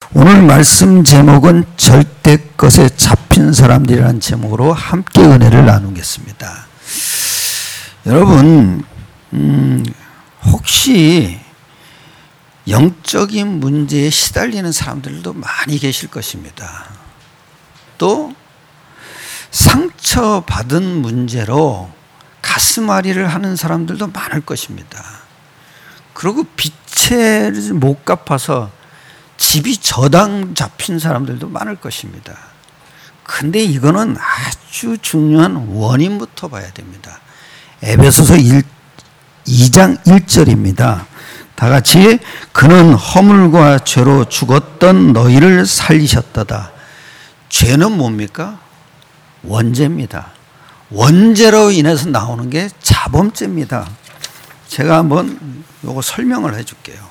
오늘 말씀 제목은 절대 것에 잡힌 사람들이라는 제목으로 함께 은혜를 나누겠습니다. 여러분, 혹시 영적인 문제에 시달리는 사람들도 많이 계실 것입니다. 또 상처받은 문제로 가슴앓이를 하는 사람들도 많을 것입니다. 그리고 빚을 못 갚아서 집이 저당 잡힌 사람들도 많을 것입니다. 근데 이거는 아주 중요한 원인부터 봐야 됩니다. 에베소서 2장 1절입니다. 다 같이 그는 허물과 죄로 죽었던 너희를 살리셨도다. 죄는 뭡니까? 원죄입니다. 원죄로 인해서 나오는 게 자범죄입니다. 제가 한번 요거 설명을 해줄게요.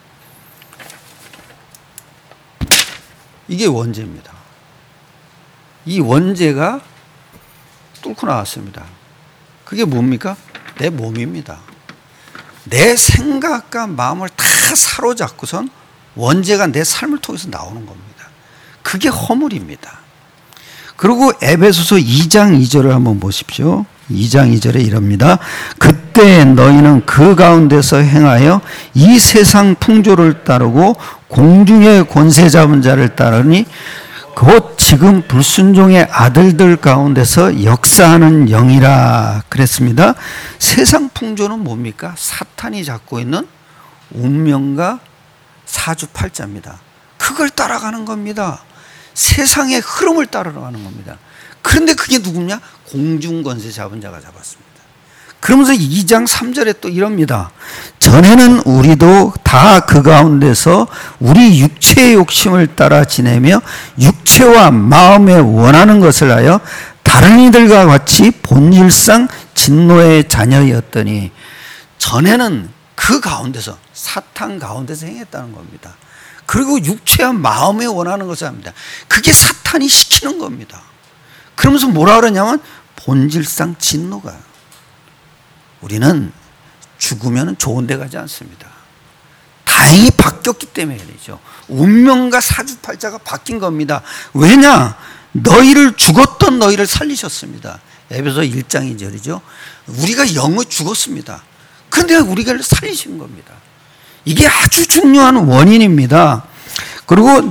이게 원죄입니다. 이 원죄가 뚫고 나왔습니다. 그게 뭡니까? 내 몸입니다. 내 생각과 마음을 다 사로잡고선 원죄가 내 삶을 통해서 나오는 겁니다. 그게 허물입니다. 그리고 에베소서 2장 2절을 한번 보십시오. 2장 2절에 이럽니다. 그때 너희는 그 가운데서 행하여 이 세상 풍조를 따르고 공중의 권세 잡은 자를 따르니 곧 지금 불순종의 아들들 가운데서 역사하는 영이라 그랬습니다. 세상 풍조는 뭡니까? 사탄이 잡고 있는 운명과 사주팔자입니다. 그걸 따라가는 겁니다. 세상의 흐름을 따라가는 겁니다. 그런데 그게 누구냐? 공중권세 잡은 자가 잡았습니다. 그러면서 2장 3절에 또 이럽니다. 전에는 우리도 다 그 가운데서 우리 육체의 욕심을 따라 지내며 육체와 마음에 원하는 것을 하여 다른 이들과 같이 본질상 진노의 자녀였더니, 전에는 그 가운데서 사탄 가운데서 행했다는 겁니다. 그리고 육체와 마음에 원하는 것을 합니다. 그게 사탄이 시키는 겁니다. 그러면서 뭐라 그러냐면 본질상 진노가. 우리는 죽으면 좋은 데 가지 않습니다. 다행히 바뀌었기 때문이죠. 운명과 사주팔자가 바뀐 겁니다. 왜냐? 너희를 죽었던 너희를 살리셨습니다. 에베소 1장 2절이죠. 우리가 영을 죽었습니다. 그런데 우리가 살리신 겁니다. 이게 아주 중요한 원인입니다. 그리고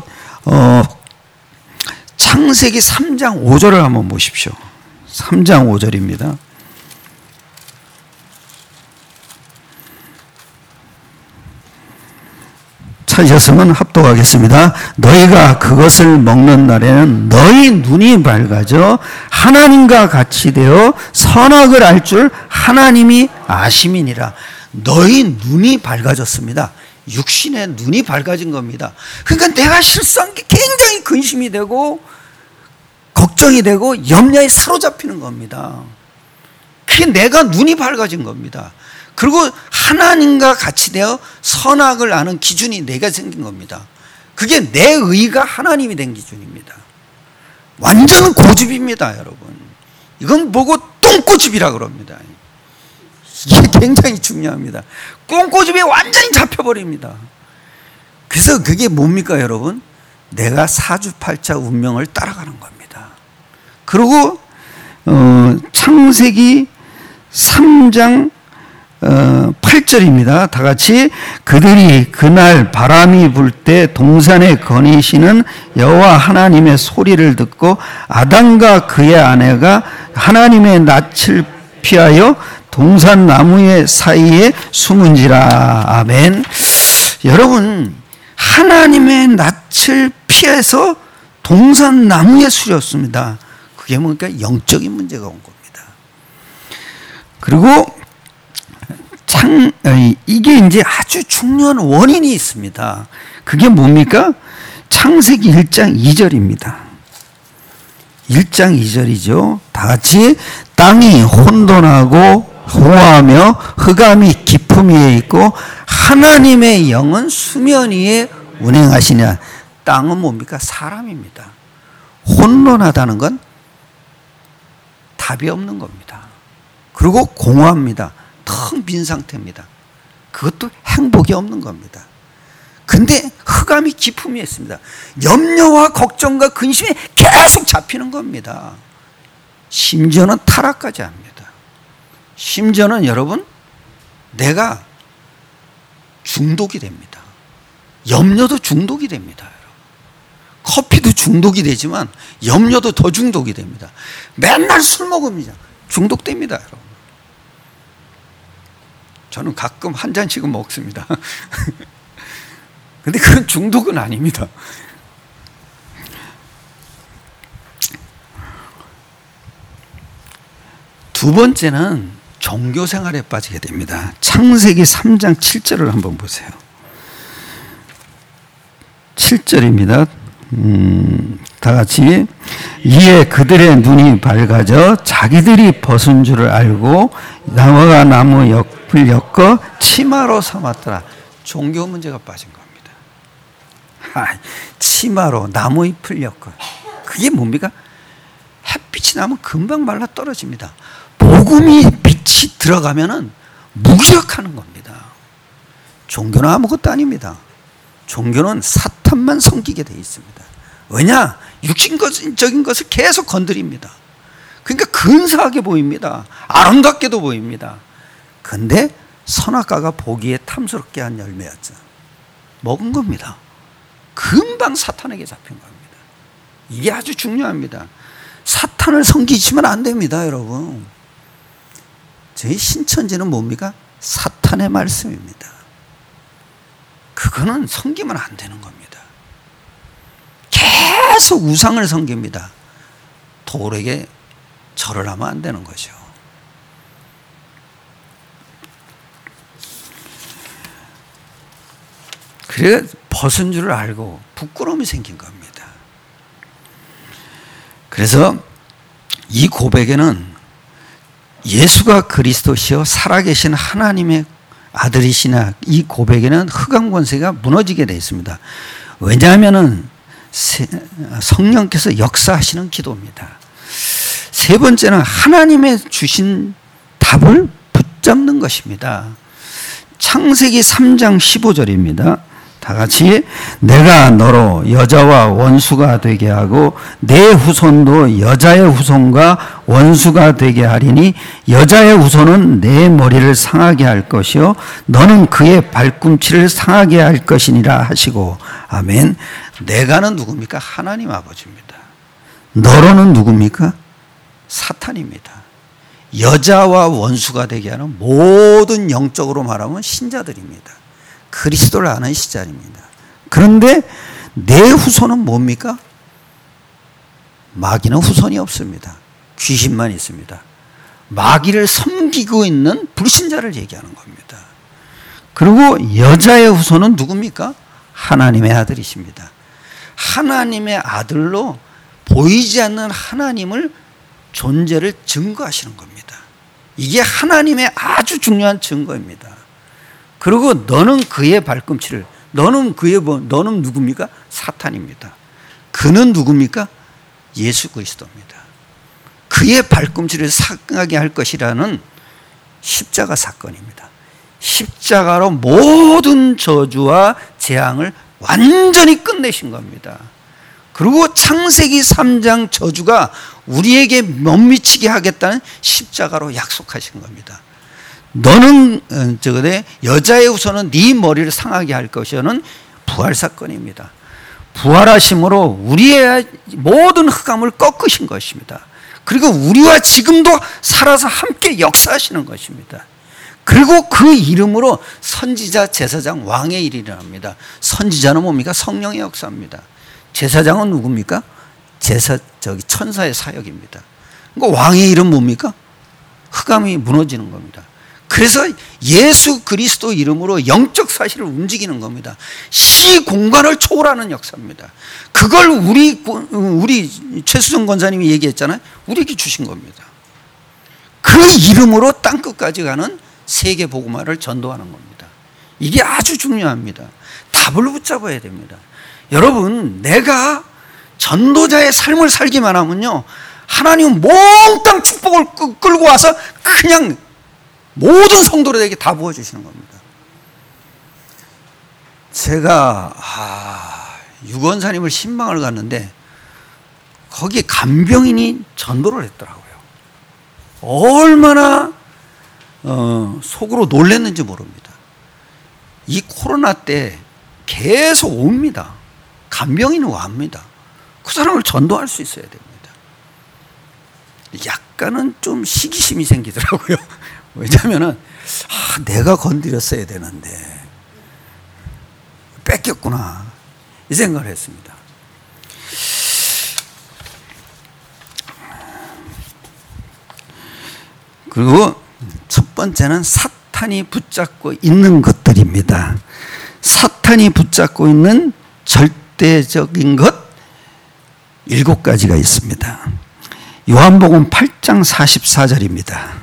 창세기 3장 5절을 한번 보십시오. 3장 5절입니다. 찾으셨으면 합독하겠습니다. 너희가 그것을 먹는 날에는 너희 눈이 밝아져 하나님과 같이 되어 선악을 알 줄 하나님이 아심이니라. 너희 눈이 밝아졌습니다. 육신의 눈이 밝아진 겁니다. 그러니까 내가 실수한 게 굉장히 근심이 되고 걱정이 되고 염려에 사로잡히는 겁니다. 그게 내가 눈이 밝아진 겁니다. 그리고 하나님과 같이 되어 선악을 아는 기준이 내가 생긴 겁니다. 그게 내 의가 하나님이 된 기준입니다. 완전 고집입니다, 여러분. 이건 보고 똥꼬집이라고 그럽니다. 이게 굉장히 중요합니다. 똥꼬집에 완전히 잡혀버립니다. 그래서 그게 뭡니까, 여러분? 내가 사주팔자 운명을 따라가는 겁니다. 그리고 창세기 3장 8절입니다. 다 같이 그들이 그날 바람이 불 때 동산에 거니시는 여호와 하나님의 소리를 듣고 아담과 그의 아내가 하나님의 낯을 피하여 동산 나무의 사이에 숨은지라. 아멘. 여러분, 하나님의 낯을 피해서 동산 나무에 숨었습니다. 그게 뭡니까? 영적인 문제가 온 겁니다. 그리고 이게 이제 아주 중요한 원인이 있습니다. 그게 뭡니까? 창세기 1장 2절입니다. 1장 2절이죠. 다 같이 땅이 혼돈하고 호하며 흑암이 깊음 위에 있고 하나님의 영은 수면 위에 운행하시냐. 땅은 뭡니까? 사람입니다. 혼돈하다는 건 답이 없는 겁니다. 그리고 공허합니다. 텅 빈 상태입니다. 그것도 행복이 없는 겁니다. 근데 흑암이 기품이 있습니다. 염려와 걱정과 근심에 계속 잡히는 겁니다. 심지어는 타락까지 합니다. 심지어는 여러분, 내가 중독이 됩니다. 염려도 중독이 됩니다. 커피도 중독이 되지만 염려도 더 중독이 됩니다. 맨날 술 먹으면 중독됩니다. 여러분. 저는 가끔 한 잔씩은 먹습니다. 근데 그건 중독은 아닙니다. 두 번째는 종교 생활에 빠지게 됩니다. 창세기 3장 7절을 한번 보세요. 7절입니다. 다 같이. 이에 그들의 눈이 밝아져 자기들이 벗은 줄을 알고 나무가 나무 옆을 엮어 치마로 삼았더라. 종교 문제가 빠진 겁니다. 치마로 나무 잎을 엮어. 그게 뭡니까? 햇빛이 나면 금방 말라 떨어집니다. 복음이 빛이 들어가면은 무기력하는 겁니다. 종교는 아무것도 아닙니다. 종교는 사탄만 섬기게 되어 있습니다. 왜냐? 육신적인 것을 계속 건드립니다. 그러니까 근사하게 보입니다. 아름답게도 보입니다. 근데 선악과가 보기에 탐스럽게 한 열매였죠. 먹은 겁니다. 금방 사탄에게 잡힌 겁니다. 이게 아주 중요합니다. 사탄을 섬기시면 안 됩니다, 여러분. 저희 신천지는 뭡니까? 사탄의 말씀입니다. 그거는 섬기면 안 되는 겁니다. 계속 우상을 섬깁니다. 돌에게 절을 하면 안 되는 거죠. 그래 벗은 줄을 알고 부끄러움이 생긴 겁니다. 그래서 이 고백에는 예수가 그리스도시요 살아계신 하나님의 아들이시나 이 고백에는 흑암 권세가 무너지게 되어 있습니다. 왜냐하면 성령께서 역사하시는 기도입니다. 세 번째는 하나님의 주신 답을 붙잡는 것입니다. 창세기 3장 15절입니다. 다 같이. 내가 너로 여자와 원수가 되게 하고 내 후손도 여자의 후손과 원수가 되게 하리니 여자의 후손은 내 머리를 상하게 할 것이요 너는 그의 발꿈치를 상하게 할 것이니라 하시고. 아멘. 내가는 누굽니까? 하나님 아버지입니다. 너로는 누굽니까? 사탄입니다. 여자와 원수가 되게 하는 모든 영적으로 말하면 신자들입니다. 그리스도를 아는 시절입니다. 그런데 내 후손은 뭡니까? 마귀는 후손이 없습니다. 귀신만 있습니다. 마귀를 섬기고 있는 불신자를 얘기하는 겁니다. 그리고 여자의 후손은 누굽니까? 하나님의 아들이십니다. 하나님의 아들로 보이지 않는 하나님을 존재를 증거하시는 겁니다. 이게 하나님의 아주 중요한 증거입니다. 그리고 너는 그의 발꿈치를, 너는 누굽니까? 사탄입니다. 그는 누굽니까? 예수 그리스도입니다. 그의 발꿈치를 상하게 할 것이라는 십자가 사건입니다. 십자가로 모든 저주와 재앙을 완전히 끝내신 겁니다. 그리고 창세기 3장 저주가 우리에게 못 미치게 하겠다는 십자가로 약속하신 겁니다. 너는 여자의 후손은 네 머리를 상하게 할 것이라는 부활 사건입니다. 부활하심으로 우리의 모든 흑암을 꺾으신 것입니다. 그리고 우리와 지금도 살아서 함께 역사하시는 것입니다. 그리고 그 이름으로 선지자, 제사장, 왕의 일이라 합니다. 선지자는 뭡니까? 성령의 역사입니다. 제사장은 누굽니까? 천사의 사역입니다. 그러니까 왕의 일은 뭡니까? 흑암이 무너지는 겁니다. 그래서 예수 그리스도 이름으로 영적 사실을 움직이는 겁니다. 시 공간을 초월하는 역사입니다. 그걸 우리 최수정 권사님이 얘기했잖아요. 우리에게 주신 겁니다. 그 이름으로 땅끝까지 가는 세계 복음화를 전도하는 겁니다. 이게 아주 중요합니다. 답을 붙잡아야 됩니다. 여러분, 내가 전도자의 삶을 살기만 하면요, 하나님은 몽땅 축복을 끌고 와서 그냥 모든 성도들에게 다 부어주시는 겁니다. 제가 유건사님을 신방을 갔는데 거기에 간병인이 전도를 했더라고요. 얼마나 속으로 놀랐는지 모릅니다. 이 코로나 때 계속 옵니다. 간병인은 옵니다. 그 사람을 전도할 수 있어야 됩니다. 약간은 좀 시기심이 생기더라고요. 왜냐하면 내가 건드렸어야 되는데 뺏겼구나 이 생각을 했습니다. 그리고 첫 번째는 사탄이 붙잡고 있는 것들입니다. 사탄이 붙잡고 있는 절대적인 것 7가지가 있습니다. 요한복음 8장 44절입니다.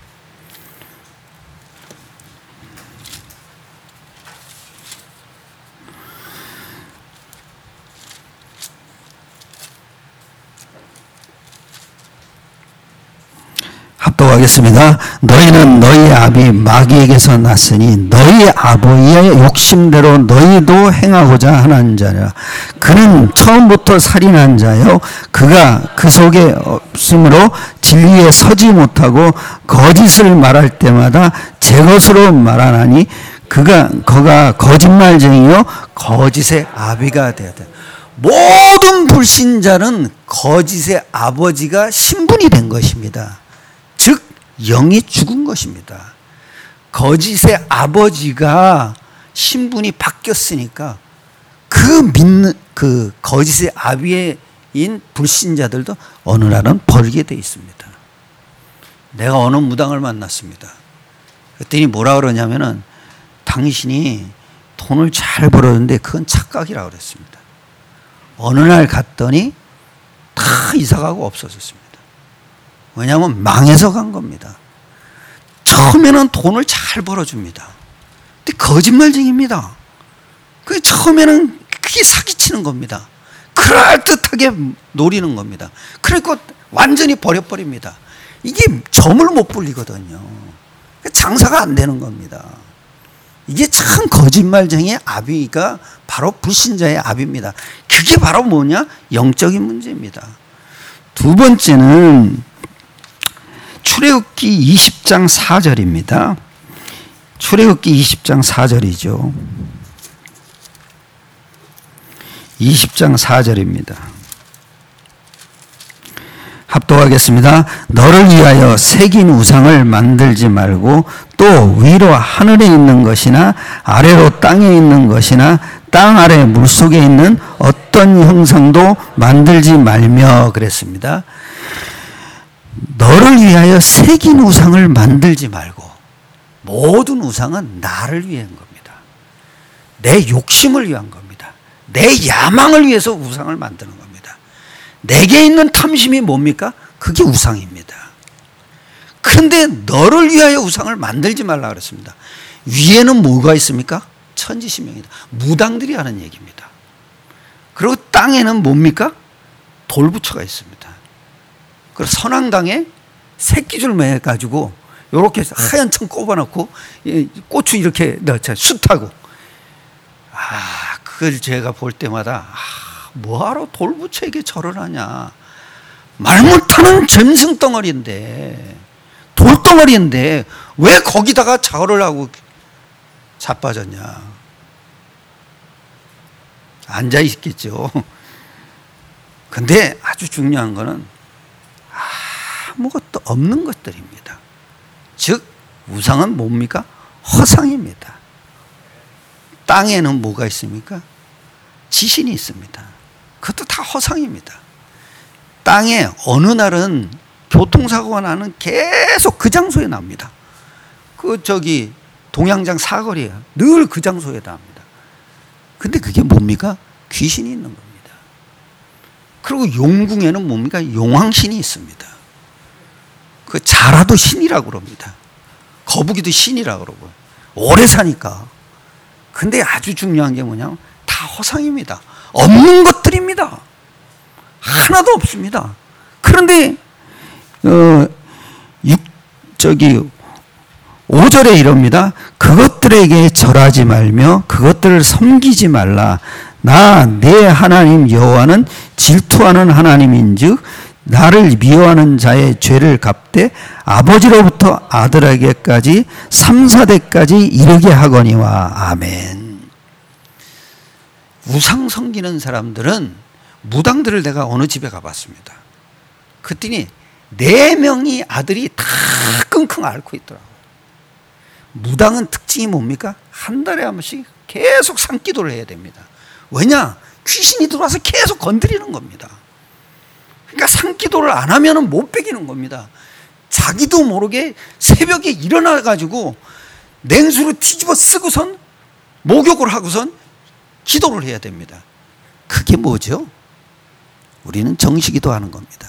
합독하겠습니다. 너희는 너희 아비 마귀에게서 났으니 너희 아버지의 욕심대로 너희도 행하고자 하는 자라. 그는 처음부터 살인한 자요 그가 그 속에 없으므로 진리에 서지 못하고 거짓을 말할 때마다 제 것으로 말하나니 그가 거짓말쟁이요 거짓의 아비가 되었다. 모든 불신자는 거짓의 아버지가 신분이 된 것입니다. 즉 영이 죽은 것입니다. 거짓의 아버지가 신분이 바뀌었으니까 그 거짓의 아비인 불신자들도 어느 날은 버리게 돼 있습니다. 내가 어느 무당을 만났습니다. 그랬더니 뭐라 그러냐면은 당신이 돈을 잘 벌었는데 그건 착각이라고 그랬습니다. 어느 날 갔더니 다 이사가고 없어졌습니다. 왜냐하면 망해서 간 겁니다. 처음에는 돈을 잘 벌어줍니다. 근데 거짓말쟁이입니다. 그 처음에는 그게 사기치는 겁니다. 그럴듯하게 노리는 겁니다. 그러니까 완전히 버려버립니다. 이게 점을 못 불리거든요. 장사가 안 되는 겁니다. 이게 참 거짓말쟁이의 아비가 바로 불신자의 아비입니다. 그게 바로 뭐냐? 영적인 문제입니다. 두 번째는 출애굽기 20장 4절입니다. 출애굽기 20장 4절이죠. 20장 4절입니다. 합독하겠습니다. 너를 위하여 새긴 우상을 만들지 말고 또 위로 하늘에 있는 것이나 아래로 땅에 있는 것이나 땅 아래 물속에 있는 어떤 형상도 만들지 말며 그랬습니다. 너를 위하여 새긴 우상을 만들지 말고 모든 우상은 나를 위한 겁니다. 내 욕심을 위한 겁니다. 내 야망을 위해서 우상을 만드는 겁니다. 내게 있는 탐심이 뭡니까? 그게 우상입니다. 그런데 너를 위하여 우상을 만들지 말라 그랬습니다. 위에는 뭐가 있습니까? 천지신명이다. 무당들이 하는 얘기입니다. 그리고 땅에는 뭡니까? 돌부처가 있습니다. 그리고 선앙당에 새끼줄 매가지고 이렇게 하얀 천 꼽아놓고 고추 이렇게 넣자 숯하고 그걸 제가 볼 때마다 뭐하러 돌부처에게 절을 하냐. 말 못하는 짐승덩어리인데 돌덩어리인데 왜 거기다가 절을 하고 자빠졌냐. 앉아 있겠죠. 근데 아주 중요한 거는 아무것도 없는 것들입니다. 즉 우상은 뭡니까? 허상입니다. 땅에는 뭐가 있습니까? 지신이 있습니다. 그것도 다 허상입니다. 땅에 어느 날은 교통사고가 나는 계속 그 장소에 납니다. 동양장 사거리에 늘 그 장소에 납니다. 근데 그게 뭡니까? 귀신이 있는 겁니다. 그리고 용궁에는 뭡니까? 용왕신이 있습니다. 그 자라도 신이라고 그럽니다. 거북이도 신이라고 그러고 오래 사니까. 근데 아주 중요한 게 뭐냐면 다 허상입니다. 없는 것들입니다. 하나도 없습니다. 그런데 5절에 이럽니다. 그것들에게 절하지 말며 그것들을 섬기지 말라. 나 내 하나님 여호와는 질투하는 하나님인즉 나를 미워하는 자의 죄를 갚되 아버지로부터 아들에게까지 3, 4대까지 이르게 하거니와. 아멘. 우상 섬기는 사람들은 무당들을 내가 어느 집에 가봤습니다. 그랬더니 4명이 아들이 다 끙끙 앓고 있더라고요. 무당은 특징이 뭡니까? 한 달에 한 번씩 계속 산기도를 해야 됩니다. 왜냐? 귀신이 들어와서 계속 건드리는 겁니다. 그러니까 산기도를 안 하면 못 베기는 겁니다. 자기도 모르게 새벽에 일어나가지고 냉수로 뒤집어 쓰고선 목욕을 하고선 기도를 해야 됩니다. 그게 뭐죠? 우리는 정시기도 하는 겁니다.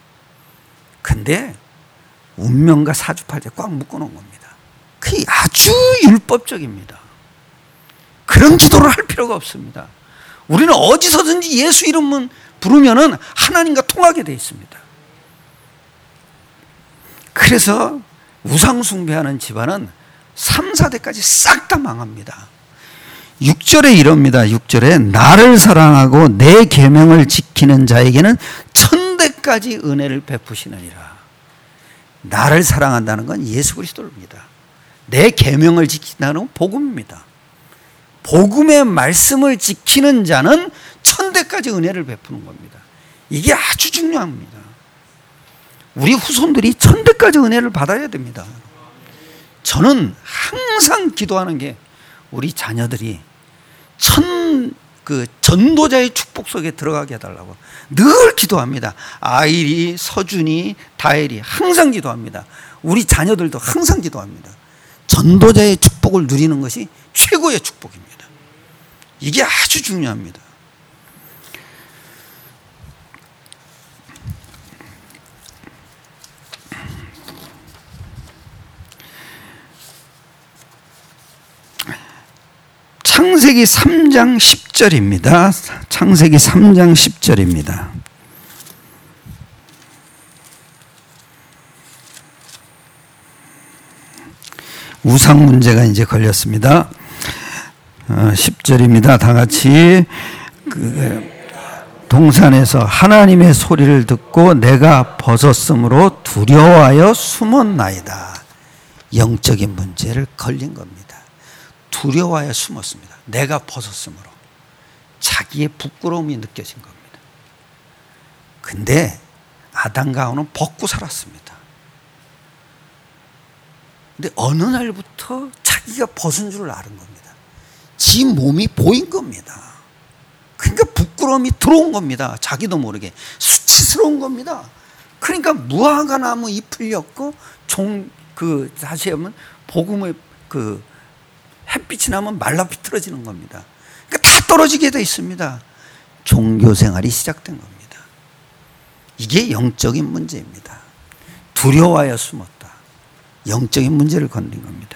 근데 운명과 사주팔자 꽉 묶어놓은 겁니다. 그게 아주 율법적입니다. 그런 기도를 할 필요가 없습니다. 우리는 어디서든지 예수 이름만 부르면은 하나님과 통하게 되어 있습니다. 그래서 우상 숭배하는 집안은 3, 4대까지 싹 다 망합니다. 6절에 이럽니다. 6절에 나를 사랑하고 내 계명을 지키는 자에게는 1000대까지 은혜를 베푸시느니라. 나를 사랑한다는 건 예수 그리스도입니다. 내 계명을 지킨다는 건 복음입니다. 복음의 말씀을 지키는 자는 1000대까지 은혜를 베푸는 겁니다. 이게 아주 중요합니다. 우리 후손들이 1000대까지 은혜를 받아야 됩니다. 저는 항상 기도하는 게 우리 자녀들이 전도자의 축복 속에 들어가게 해달라고 늘 기도합니다. 아일이, 서준이, 다엘이 항상 기도합니다. 우리 자녀들도 항상 기도합니다. 전도자의 축복을 누리는 것이 최고의 축복입니다. 이게 아주 중요합니다. 창세기 3장 10절입니다. 창세기 3장 10절입니다. 우상 문제가 이제 걸렸습니다. 10절입니다. 다 같이. 동산에서 하나님의 소리를 듣고 내가 벗었으므로 두려워하여 숨었나이다. 영적인 문제를 걸린 겁니다. 두려워하여 숨었습니다. 내가 벗었으므로. 자기의 부끄러움이 느껴진 겁니다. 근데 아담과 하와는 벗고 살았습니다. 근데 어느 날부터 자기가 벗은 줄 아는 겁니다. 지 몸이 보인 겁니다. 그러니까 부끄러움이 들어온 겁니다. 자기도 모르게 수치스러운 겁니다. 그러니까 무화과 나무 잎을 엮고 다시 하면 복음의 햇빛이 나면 말라 비틀어지는 겁니다. 그러니까 다 떨어지게 돼 있습니다. 종교 생활이 시작된 겁니다. 이게 영적인 문제입니다. 두려워하여 숨었다. 영적인 문제를 건드린 겁니다.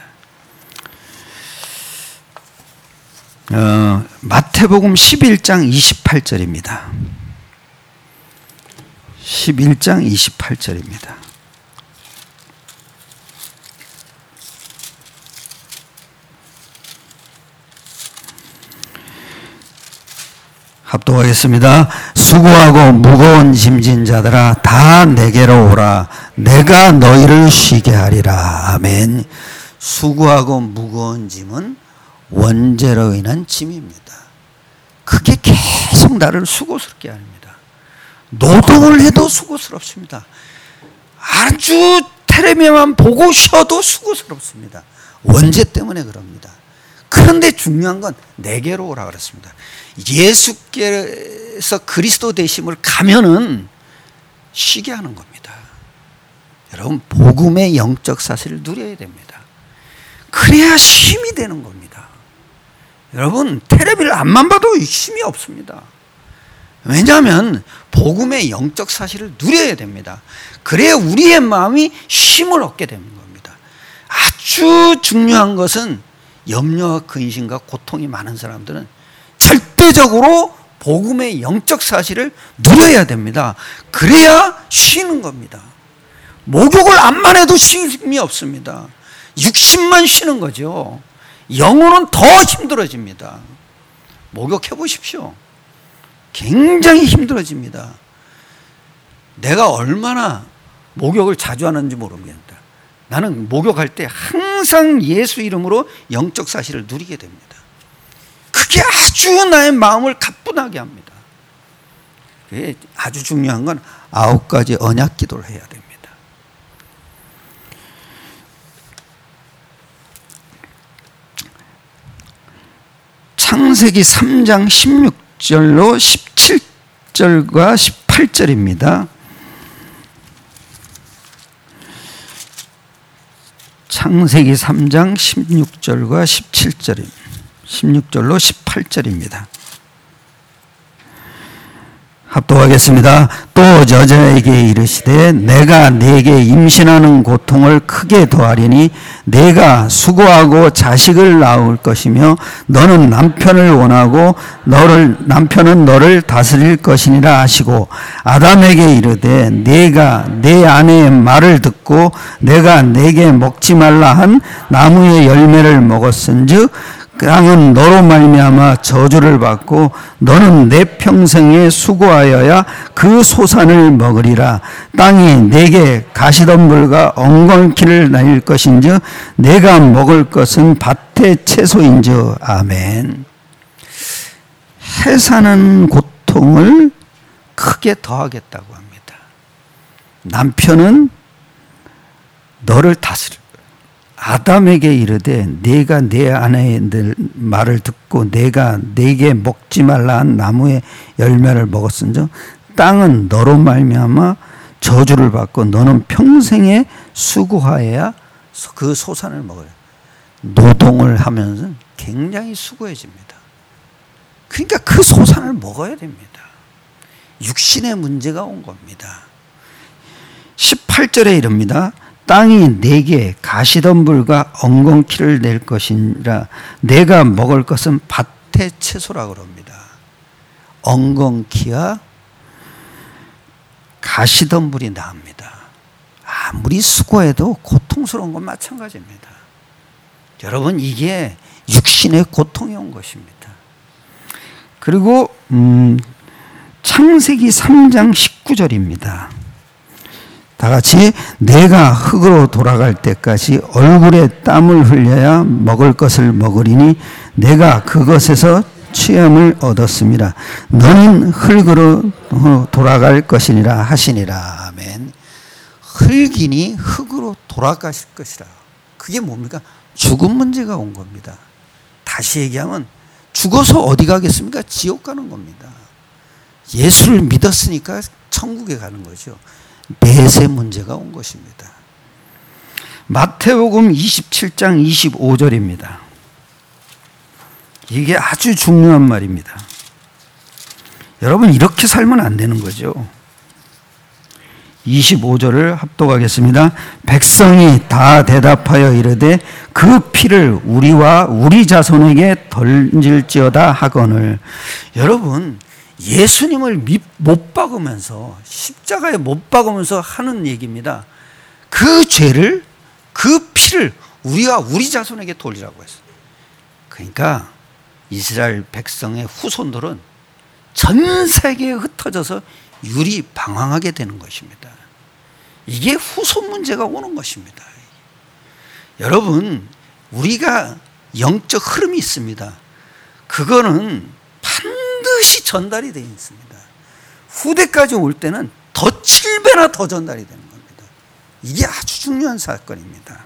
마태복음 11장 28절입니다. 11장 28절입니다. 합독하겠습니다. 수고하고 무거운 짐진 자들아 다 내게로 오라. 내가 너희를 쉬게 하리라. 아멘. 수고하고 무거운 짐은 원죄로 인한 짐입니다. 그게 계속 나를 수고스럽게 합니다. 노동을 해도 수고스럽습니다. 아주 텔레비만 보고 쉬어도 수고스럽습니다. 원죄 때문에 그럽니다. 그런데 중요한 건 내게로 오라 그랬습니다. 예수께서 그리스도 되심을 가면은 쉬게 하는 겁니다. 여러분 복음의 영적 사실을 누려야 됩니다. 그래야 쉼이 되는 겁니다. 여러분 텔레비를 앞만 봐도 쉼이 없습니다. 왜냐하면 복음의 영적 사실을 누려야 됩니다. 그래야 우리의 마음이 쉼을 얻게 되는 겁니다. 아주 중요한 것은 염려와 근심과 고통이 많은 사람들은 절대적으로 복음의 영적 사실을 누려야 됩니다. 그래야 쉬는 겁니다. 목욕을 안만 해도 쉼이 없습니다. 육신만 쉬는 거죠. 영혼은 더 힘들어집니다. 목욕해 보십시오. 굉장히 힘들어집니다. 내가 얼마나 목욕을 자주 하는지 모릅니다. 나는 목욕할 때 항상 예수 이름으로 영적 사실을 누리게 됩니다. 그게 아주 나의 마음을 가뿐하게 합니다. 그게 아주 중요한 건 9가지 언약 기도를 해야 됩니다. 창세기 3장 16절로 17절과 18절입니다. 창세기 3장 16절과 16절로 18절입니다. 합독하겠습니다. 또 여자에게 이르시되 내가 네게 임신하는 고통을 크게 더하리니 네가 수고하고 자식을 낳을 것이며 너는 남편을 원하고 남편은 너를 다스릴 것이니라 하시고 아담에게 이르되 네가 내 아내의 말을 듣고 내가 네게 먹지 말라 한 나무의 열매를 먹었은즉 땅은 너로 말미암아 저주를 받고 너는 내 평생에 수고하여야 그 소산을 먹으리라. 땅이 내게 가시덤불과 엉겅퀴를 날릴 것인즉 내가 먹을 것은 밭의 채소인즉. 아멘. 해사는 고통을 크게 더하겠다고 합니다. 남편은 너를 다스릴 아담에게 이르되 네가 내 아내의 말을 듣고 내가 네게 먹지 말라 한 나무의 열매를 먹었은즉 땅은 너로 말미암아 저주를 받고 너는 평생에 수고하여야 그 소산을 먹으라. 노동을 하면서 굉장히 수고해집니다. 그러니까 그 소산을 먹어야 됩니다. 육신의 문제가 온 겁니다. 18절에 이릅니다. 땅이 내게 가시덤불과 엉겅퀴를 낼 것이니라. 내가 먹을 것은 밭의 채소라 그럽니다. 엉겅퀴와 가시덤불이 나옵니다. 아무리 수고해도 고통스러운 건 마찬가지입니다. 여러분, 이게 육신의 고통이 온 것입니다. 그리고 창세기 3장 19절입니다. 다 같이 내가 흙으로 돌아갈 때까지 얼굴에 땀을 흘려야 먹을 것을 먹으리니 내가 그것에서 취함을 얻었습니다. 너는 흙으로 돌아갈 것이니라 하시니라. 아멘. 흙이니 흙으로 돌아가실 것이라. 그게 뭡니까? 죽음 문제가 온 겁니다. 다시 얘기하면 죽어서 어디 가겠습니까? 지옥 가는 겁니다. 예수를 믿었으니까 천국에 가는 거죠. 내세 문제가 온 것입니다. 마태복음 27장 25절입니다. 이게 아주 중요한 말입니다. 여러분, 이렇게 살면 안 되는 거죠. 25절을 합독하겠습니다. 백성이 다 대답하여 이르되 그 피를 우리와 우리 자손에게 던질지어다 하거늘. 여러분, 예수님을 못 박으면서 십자가에 못 박으면서 하는 얘기입니다. 그 죄를, 그 피를 우리와 우리 자손에게 돌리라고 했어요. 그러니까 이스라엘 백성의 후손들은 전 세계에 흩어져서 유리방황하게 되는 것입니다. 이게 후손 문제가 오는 것입니다. 여러분, 우리가 영적 흐름이 있습니다. 그거는 반드시 전달이 되어 있습니다. 후대까지 올 때는 더 7배나 더 전달이 되는 겁니다. 이게 아주 중요한 사건입니다.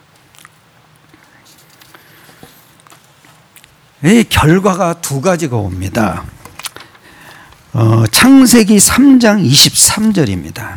이 결과가 두 가지가 옵니다. 창세기 3장 23절입니다.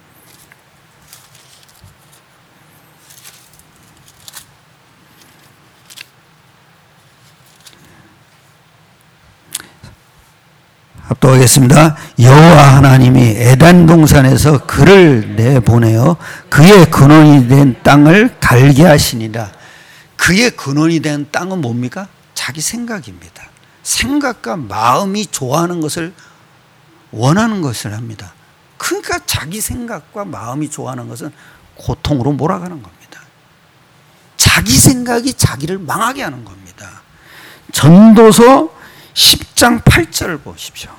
합독하겠습니다. 여호와 하나님이 에덴 동산에서 그를 내보내어 그의 근원이 된 땅을 갈게 하시니라. 그의 근원이 된 땅은 뭡니까? 자기 생각입니다. 생각과 마음이 좋아하는 것을 원하는 것을 합니다. 그러니까 자기 생각과 마음이 좋아하는 것은 고통으로 몰아가는 겁니다. 자기 생각이 자기를 망하게 하는 겁니다. 전도서 10장 8절 보십시오.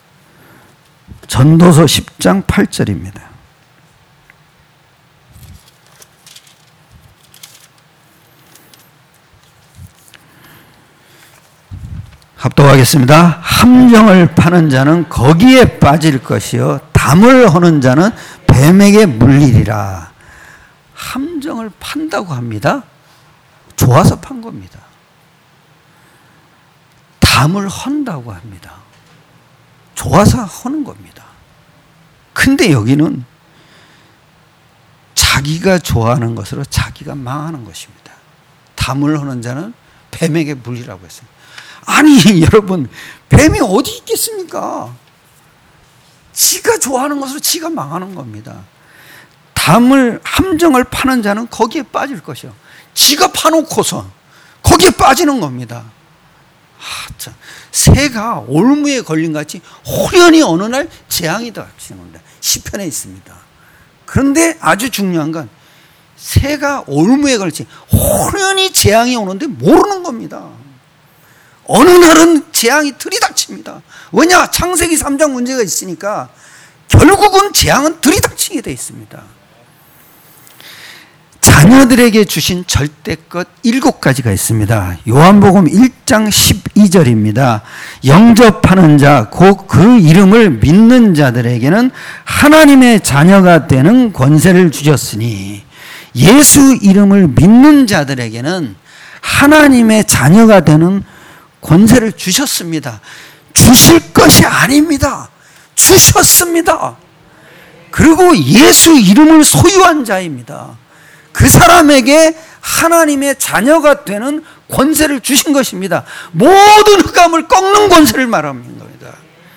전도서 10장 8절입니다. 합독하겠습니다. 함정을 파는 자는 거기에 빠질 것이요 담을 허는 자는 뱀에게 물리리라. 함정을 판다고 합니다. 좋아서 판 겁니다. 담을 헌다고 합니다. 좋아서 허는 겁니다. 근데 여기는 자기가 좋아하는 것으로 자기가 망하는 것입니다. 담을 허는 자는 뱀에게 물리라고 했습니다. 아니 여러분, 뱀이 어디 있겠습니까? 지가 좋아하는 것으로 지가 망하는 겁니다. 함정을 파는 자는 거기에 빠질 것이요. 지가 파놓고서 거기에 빠지는 겁니다. 참, 새가 올무에 걸린 같이 호련히 어느 날 재앙이 닥치는 겁니다. 시편에 있습니다. 그런데 아주 중요한 건 새가 올무에 걸리지 호련히 재앙이 오는데 모르는 겁니다. 어느 날은 재앙이 들이닥칩니다. 왜냐? 창세기 3장 문제가 있으니까 결국은 재앙은 들이닥치게 되어 있습니다. 자녀들에게 주신 절대껏 7가지가 있습니다. 요한복음 1장 12절입니다. 영접하는 자, 곧 그 이름을 믿는 자들에게는 하나님의 자녀가 되는 권세를 주셨으니, 예수 이름을 믿는 자들에게는 하나님의 자녀가 되는 권세를 주셨습니다. 주실 것이 아닙니다. 주셨습니다. 그리고 예수 이름을 소유한 자입니다. 그 사람에게 하나님의 자녀가 되는 권세를 주신 것입니다. 모든 흑암을 꺾는 권세를 말하는 겁니다.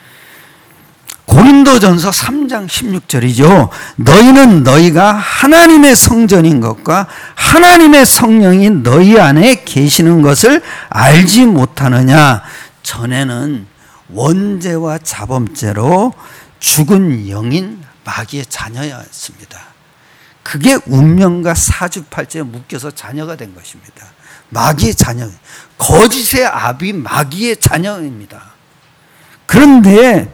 고린도전서 3장 16절이죠. 너희는 너희가 하나님의 성전인 것과 하나님의 성령이 너희 안에 계시는 것을 알지 못하느냐. 전에는 원죄와 자범죄로 죽은 영인 마귀의 자녀였습니다. 그게 운명과 사주팔자에 묶여서 자녀가 된 것입니다. 마귀의 자녀, 거짓의 아비 마귀의 자녀입니다. 그런데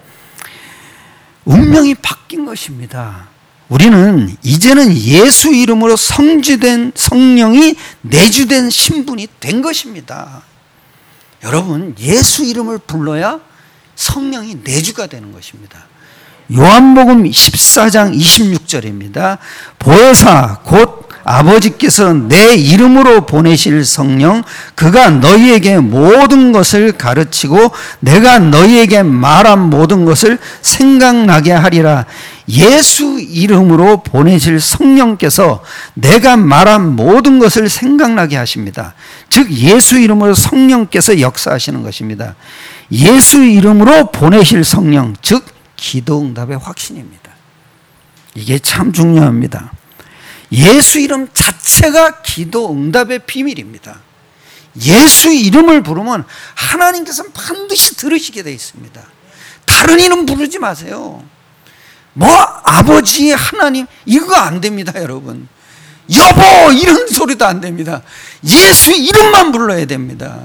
운명이 바뀐 것입니다. 우리는 이제는 예수 이름으로 성주된 성령이 내주된 신분이 된 것입니다. 여러분, 예수 이름을 불러야 성령이 내주가 되는 것입니다. 요한복음 14장 26절입니다. 보혜사 곧 아버지께서 내 이름으로 보내실 성령, 그가 너희에게 모든 것을 가르치고 내가 너희에게 말한 모든 것을 생각나게 하리라. 예수 이름으로 보내실 성령께서 내가 말한 모든 것을 생각나게 하십니다. 즉 예수 이름으로 성령께서 역사하시는 것입니다. 예수 이름으로 보내실 성령, 즉 기도응답의 확신입니다. 이게 참 중요합니다. 예수 이름 자체가 기도응답의 비밀입니다. 예수 이름을 부르면 하나님께서는 반드시 들으시게 되어 있습니다. 다른 이름 부르지 마세요. 뭐 아버지 하나님 이거 안 됩니다. 여러분, 여보 이런 소리도 안 됩니다. 예수 이름만 불러야 됩니다.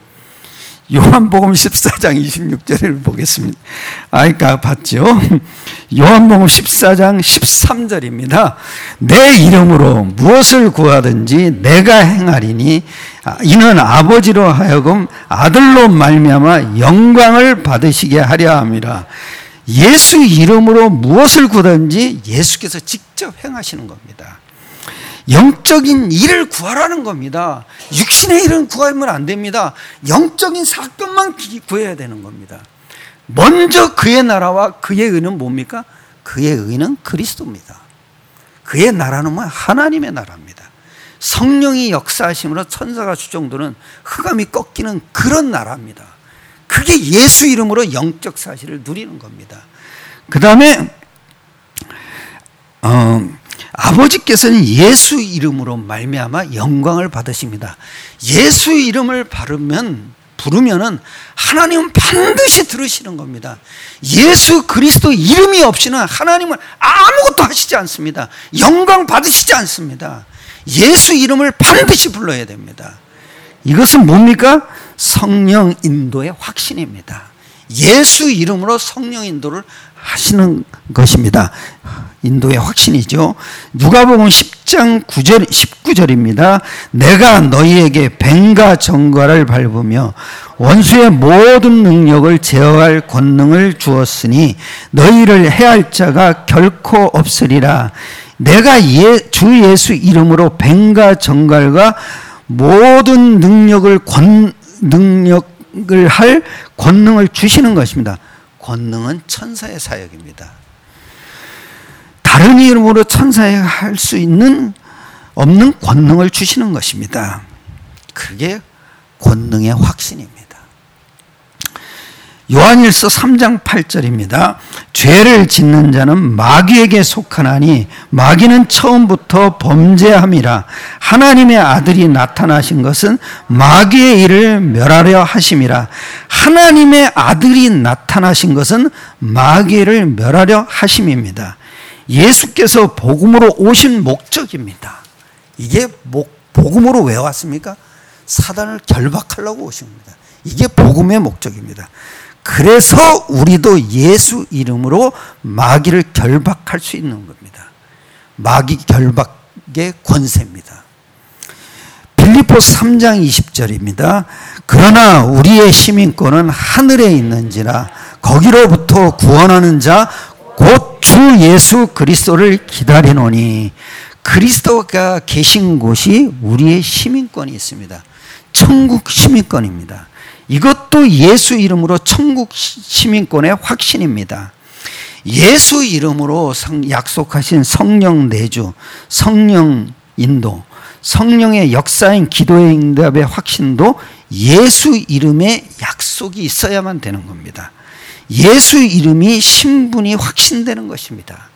요한복음 14장 26절을 보겠습니다. 아까 봤죠? 요한복음 14장 13절입니다. 내 이름으로 무엇을 구하든지 내가 행하리니 이는 아버지로 하여금 아들로 말미암아 영광을 받으시게 하려 함이라. 예수 이름으로 무엇을 구하든지 예수께서 직접 행하시는 겁니다. 영적인 일을 구하라는 겁니다. 육신의 일은 구하면 안 됩니다. 영적인 사건만 구해야 되는 겁니다. 먼저 그의 나라와 그의 의는 뭡니까? 그의 의는 그리스도입니다. 그의 나라는 하나님의 나라입니다. 성령이 역사하심으로 천사가 주정도는 흑암이 꺾이는 그런 나라입니다. 그게 예수 이름으로 영적 사실을 누리는 겁니다. 그 다음에 아버지께서는 예수 이름으로 말미암아 영광을 받으십니다. 예수 이름을 부르면은 하나님은 반드시 들으시는 겁니다. 예수 그리스도 이름이 없이는 하나님은 아무것도 하시지 않습니다. 영광 받으시지 않습니다. 예수 이름을 반드시 불러야 됩니다. 이것은 뭡니까? 성령 인도의 확신입니다. 예수 이름으로 성령 인도를 하시는 것입니다. 인도의 확신이죠. 누가복음 10장 19절입니다. 내가 너희에게 뱀과 정갈을 밟으며 원수의 모든 능력을 제어할 권능을 주었으니 너희를 해할 자가 결코 없으리라. 내가 주 예수 이름으로 뱀과 정갈과 모든 능력을 할 권능을 주시는 것입니다. 권능은 천사의 사역입니다. 다른 이름으로 천사에 할 수 없는 권능을 주시는 것입니다. 그게 권능의 확신입니다. 요한일서 3장 8절입니다. 죄를 짓는 자는 마귀에게 속하나니 마귀는 처음부터 범죄함이라. 하나님의 아들이 나타나신 것은 마귀의 일을 멸하려 하심이라. 하나님의 아들이 나타나신 것은 마귀를 멸하려 하심입니다. 예수께서 복음으로 오신 목적입니다. 이게 복음으로 왜 왔습니까? 사단을 결박하려고 오신 겁니다. 이게 복음의 목적입니다. 그래서 우리도 예수 이름으로 마귀를 결박할 수 있는 겁니다. 마귀 결박의 권세입니다. 빌립보서 3장 20절입니다. 그러나 우리의 시민권은 하늘에 있는지라 거기로부터 구원하는 자 곧 주 예수 그리스도를 기다리노니. 그리스도가 계신 곳이 우리의 시민권이 있습니다. 천국 시민권입니다. 이것도 예수 이름으로 천국 시민권의 확신입니다. 예수 이름으로 약속하신 성령 내주, 성령 인도, 성령의 역사인 기도의 응답의 확신도 예수 이름의 약속이 있어야만 되는 겁니다. 예수 이름이 신분이 확신되는 것입니다.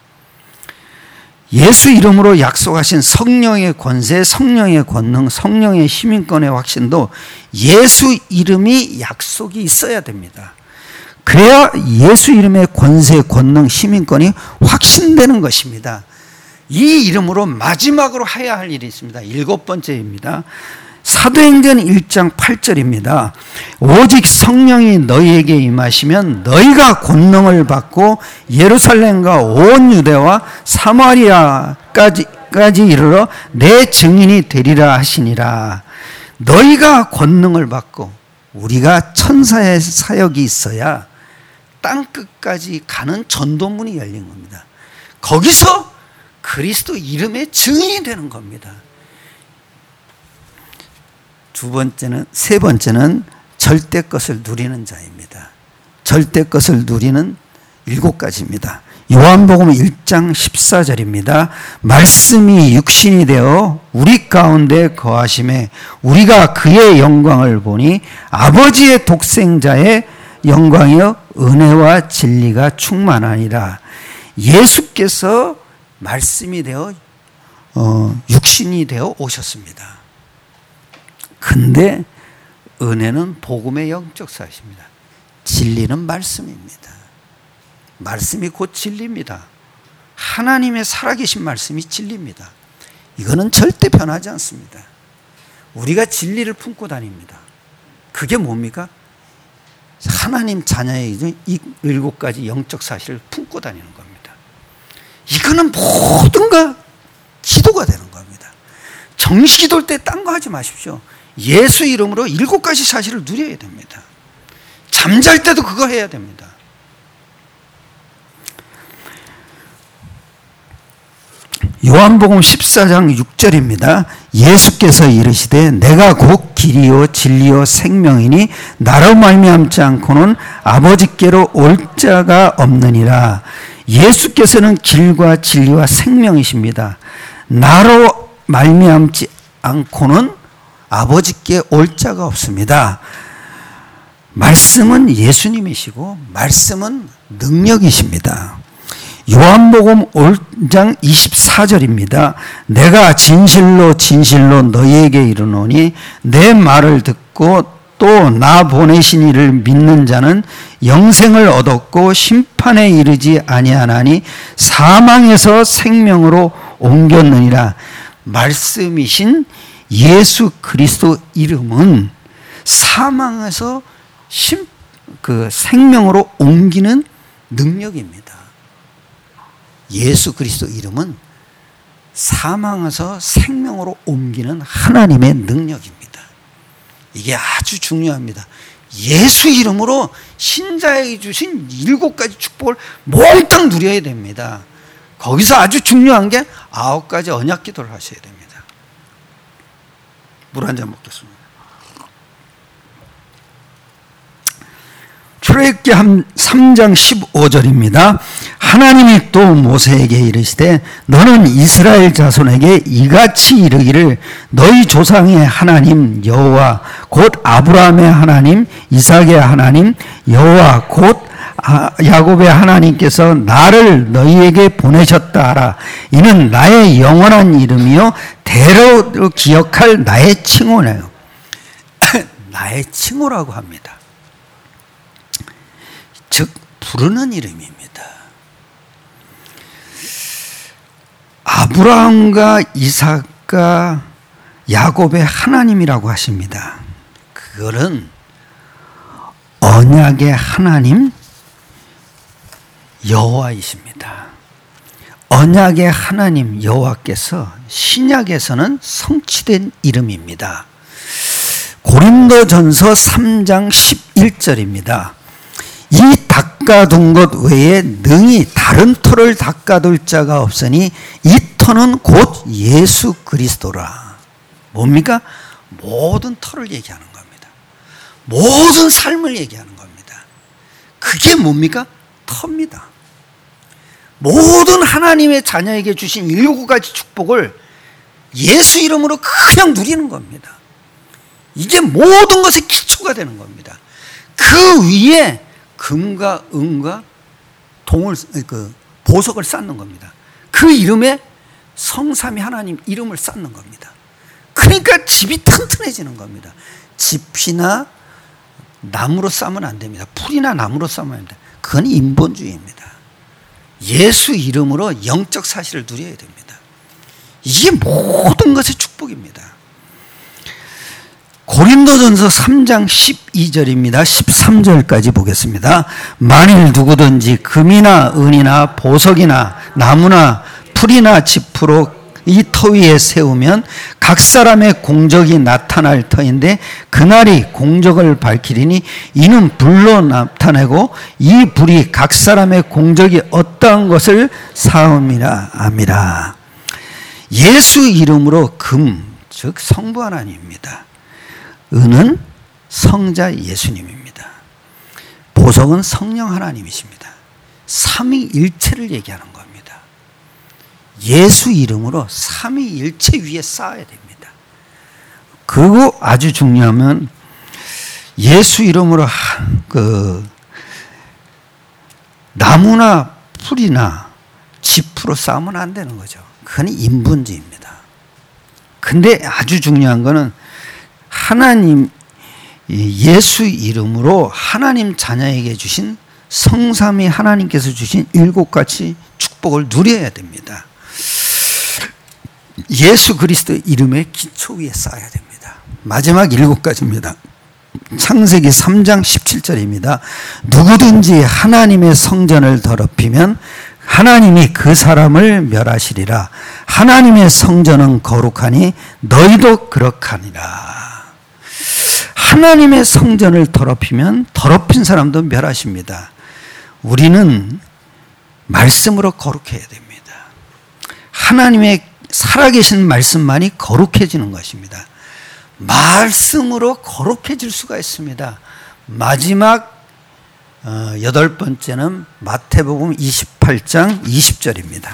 예수 이름으로 약속하신 성령의 권세, 성령의 권능, 성령의 시민권의 확신도 예수 이름이 약속이 있어야 됩니다. 그래야 예수 이름의 권세, 권능, 시민권이 확신되는 것입니다. 이 이름으로 마지막으로 해야 할 일이 있습니다. 7번째입니다. 사도행전 1장 8절입니다. 오직 성령이 너희에게 임하시면 너희가 권능을 받고 예루살렘과 온 유대와 사마리아까지 이르러 내 증인이 되리라 하시니라. 너희가 권능을 받고 우리가 천사의 사역이 있어야 땅끝까지 가는 전도문이 열린 겁니다. 거기서 그리스도 이름의 증인이 되는 겁니다. 세 번째는 절대 것을 누리는 자입니다. 절대 것을 누리는 7가지입니다. 요한복음 1장 14절입니다. 말씀이 육신이 되어 우리 가운데 거하심에 우리가 그의 영광을 보니 아버지의 독생자의 영광이여 은혜와 진리가 충만하니라. 예수께서 말씀이 되어 육신이 되어 오셨습니다. 근데 은혜는 복음의 영적 사실입니다. 진리는 말씀입니다. 말씀이 곧 진리입니다. 하나님의 살아계신 말씀이 진리입니다. 이거는 절대 변하지 않습니다. 우리가 진리를 품고 다닙니다. 그게 뭡니까? 하나님 자녀의 이 7가지 영적 사실을 품고 다니는 겁니다. 이거는 모든가 기도가 되는 겁니다. 정시 기도할 때 딴 거 하지 마십시오. 예수 이름으로 7가지 사실을 누려야 됩니다. 잠잘 때도 그거 해야 됩니다. 요한복음 14장 6절입니다. 예수께서 이르시되 내가 곧 길이요 진리요 생명이니 나로 말미암지 않고는 아버지께로 올 자가 없느니라. 예수께서는 길과 진리와 생명이십니다. 나로 말미암지 않고는 아버지께 올 자가 없습니다. 말씀은 예수님이시고 말씀은 능력이십니다. 요한복음 5장 24절입니다. 내가 진실로 진실로 너희에게 이르노니 내 말을 듣고 또 나 보내신 이를 믿는 자는 영생을 얻었고 심판에 이르지 아니하나니 사망에서 생명으로 옮겼느니라. 말씀이신 예수 그리스도 이름은 사망에서 생명으로 옮기는 능력입니다. 예수 그리스도 이름은 사망에서 생명으로 옮기는 하나님의 능력입니다. 이게 아주 중요합니다. 예수 이름으로 신자에게 주신 7가지 축복을 몽땅 누려야 됩니다. 거기서 아주 중요한 게 9가지 언약 기도를 하셔야 됩니다. 물 한 잔 먹겠습니다. 출애굽기 3장 15절입니다. 하나님이 또 모세에게 이르시되 너는 이스라엘 자손에게 이같이 이르기를 너희 조상의 하나님 여호와 곧 아브라함의 하나님 이삭의 하나님 여호와 곧 야곱의 하나님께서 나를 너희에게 보내셨다 하라. 이는 나의 영원한 이름이요 대로 기억할 나의 칭호네요. 나의 칭호라고 합니다. 즉 부르는 이름입니다. 아브라함과 이삭과 야곱의 하나님이라고 하십니다. 그거는 언약의 하나님 여호와이십니다. 언약의 하나님 여호와께서 신약에서는 성취된 이름입니다. 고린도전서 3장 11절입니다. 이 닦아둔 것 외에 능히 다른 터를 닦아둘 자가 없으니 이 터는 곧 예수 그리스도라. 뭡니까? 모든 터를 얘기하는 겁니다. 모든 삶을 얘기하는 겁니다. 그게 뭡니까? 터입니다. 모든 하나님의 자녀에게 주신 7가지 축복을 예수 이름으로 그냥 누리는 겁니다. 이게 모든 것의 기초가 되는 겁니다. 그 위에 금과 은과 보석을 쌓는 겁니다. 그 이름에 성삼위 하나님 이름을 쌓는 겁니다. 그러니까 집이 튼튼해지는 겁니다. 집이나 나무로 쌓으면 안 됩니다. 풀이나 나무로 쌓으면 안 됩니다. 그건 인본주의입니다. 예수 이름으로 영적 사실을 누려야 됩니다. 이게 모든 것의 축복입니다. 고린도전서 3장 12절입니다. 13절까지 보겠습니다. 만일 누구든지 금이나 은이나 보석이나 나무나 풀이나 짚으로 이 터 위에 세우면 각 사람의 공적이 나타날 터인데 그날이 공적을 밝히리니 이는 불로 나타내고 이 불이 각 사람의 공적이 어떠한 것을 사음이라 함이라. 예수 이름으로 금, 즉 성부 하나님입니다. 은은 성자 예수님입니다. 보석은 성령 하나님이십니다. 삼위일체를 얘기하는 겁니다. 예수 이름으로 삼위일체 위에 쌓아야 됩니다. 그리고 아주 중요하면 예수 이름으로 나무나 풀이나 짚으로 쌓으면 안 되는 거죠. 그건 인본주의입니다. 근데 아주 중요한 거는 하나님 예수 이름으로 하나님 자녀에게 주신 성삼위 하나님께서 주신 7가지 축복을 누려야 됩니다. 예수 그리스도 이름의 기초 위에 쌓아야 됩니다. 마지막 7가지입니다. 창세기 3장 17절입니다. 누구든지 하나님의 성전을 더럽히면 하나님이 그 사람을 멸하시리라. 하나님의 성전은 거룩하니 너희도 그렇하니라. 하나님의 성전을 더럽히면 더럽힌 사람도 멸하십니다. 우리는 말씀으로 거룩해야 됩니다. 하나님의 살아계신 말씀만이 거룩해지는 것입니다. 말씀으로 거룩해질 수가 있습니다. 마지막 8번째는 마태복음 28장 20절입니다.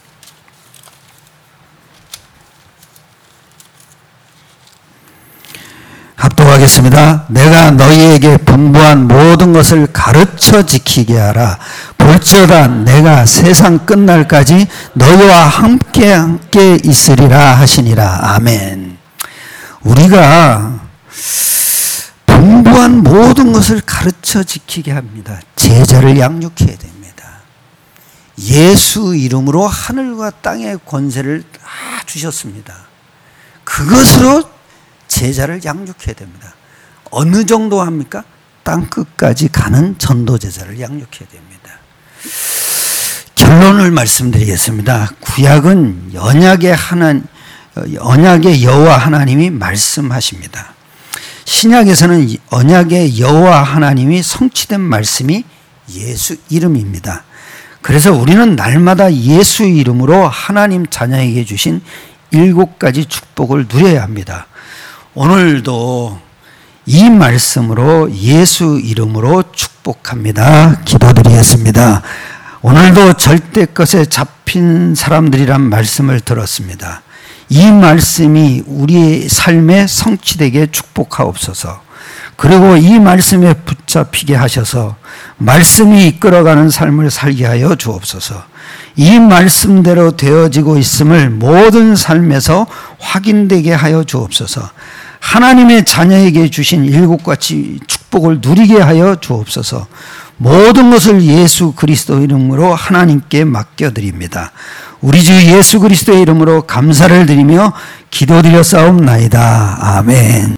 합독하겠습니다. 내가 너희에게 분부한 모든 것을 가르쳐 지키게 하라. 볼지어다 내가 세상 끝날까지 너희와 함께 있으리라 하시니라. 아멘. 우리가 분부한 모든 것을 가르쳐 지키게 합니다. 제자를 양육해야 됩니다. 예수 이름으로 하늘과 땅의 권세를 주셨습니다. 그것으로 제자를 양육해야 됩니다. 어느 정도 합니까? 땅끝까지 가는 전도제자를 양육해야 됩니다. 결론을 말씀드리겠습니다. 구약은 언약의 여호와 하나님이 말씀하십니다. 신약에서는 언약의 여호와 하나님이 성취된 말씀이 예수 이름입니다. 그래서 우리는 날마다 예수 이름으로 하나님 자녀에게 주신 7가지 축복을 누려야 합니다. 오늘도 이 말씀으로 예수 이름으로 축복합니다. 기도드리겠습니다. 오늘도 절대 것에 잡힌 사람들이란 말씀을 들었습니다. 이 말씀이 우리의 삶에 성취되게 축복하옵소서. 그리고 이 말씀에 붙잡히게 하셔서 말씀이 이끌어가는 삶을 살게 하여 주옵소서. 이 말씀대로 되어지고 있음을 모든 삶에서 확인되게 하여 주옵소서. 하나님의 자녀에게 주신 7가지 축복을 누리게 하여 주옵소서. 모든 것을 예수 그리스도 이름으로 하나님께 맡겨드립니다. 우리 주 예수 그리스도의 이름으로 감사를 드리며 기도드려 싸움나이다. 아멘.